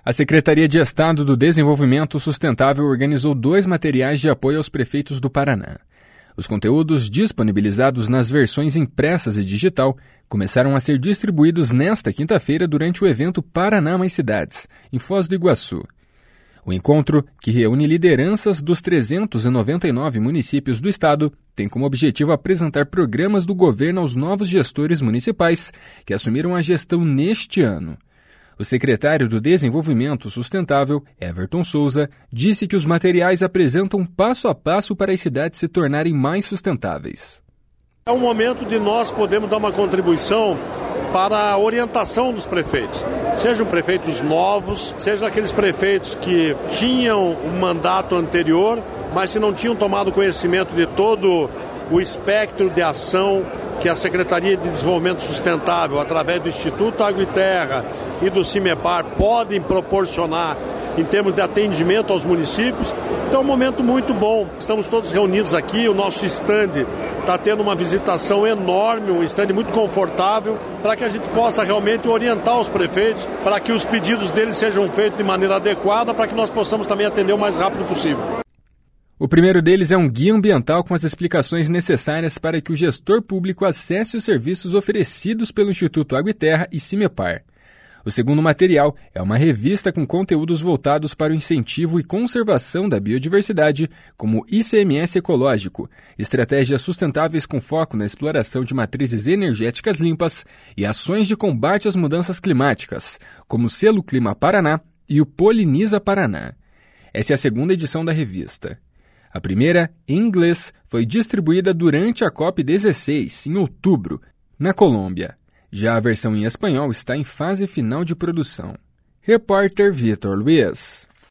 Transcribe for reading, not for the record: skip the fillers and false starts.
A Secretaria de Estado do Desenvolvimento Sustentável organizou 2 materiais de apoio aos prefeitos do Paraná. Os conteúdos disponibilizados nas versões impressas e digital começaram a ser distribuídos nesta quinta-feira durante o evento Paraná Mais Cidades, em Foz do Iguaçu. O encontro, que reúne lideranças dos 399 municípios do estado, tem como objetivo apresentar programas do governo aos novos gestores municipais que assumiram a gestão neste ano. O secretário do Desenvolvimento Sustentável, Everton Souza, disse que os materiais apresentam passo a passo para as cidades se tornarem mais sustentáveis. É um momento de nós podermos dar uma contribuição para a orientação dos prefeitos. Sejam prefeitos novos, sejam aqueles prefeitos que tinham um mandato anterior, mas que não tinham tomado conhecimento de todo o espectro de ação que a Secretaria de Desenvolvimento Sustentável, através do Instituto Água e Terra e do CIMEPAR, podem proporcionar em termos de atendimento aos municípios. Então é um momento muito bom. Estamos todos reunidos aqui, o nosso stand está tendo uma visitação enorme, um stand muito confortável, para que a gente possa realmente orientar os prefeitos, para que os pedidos deles sejam feitos de maneira adequada, para que nós possamos também atender o mais rápido possível. O primeiro deles é um guia ambiental com as explicações necessárias para que o gestor público acesse os serviços oferecidos pelo Instituto Água e Terra e CIMEPAR. O segundo material é uma revista com conteúdos voltados para o incentivo e conservação da biodiversidade, como ICMS ecológico, estratégias sustentáveis com foco na exploração de matrizes energéticas limpas e ações de combate às mudanças climáticas, como o Selo Clima Paraná e o Poliniza Paraná. Essa é a segunda edição da revista. A primeira, em inglês, foi distribuída durante a COP16, em outubro, na Colômbia. Já a versão em espanhol está em fase final de produção. Repórter Vitor Luiz.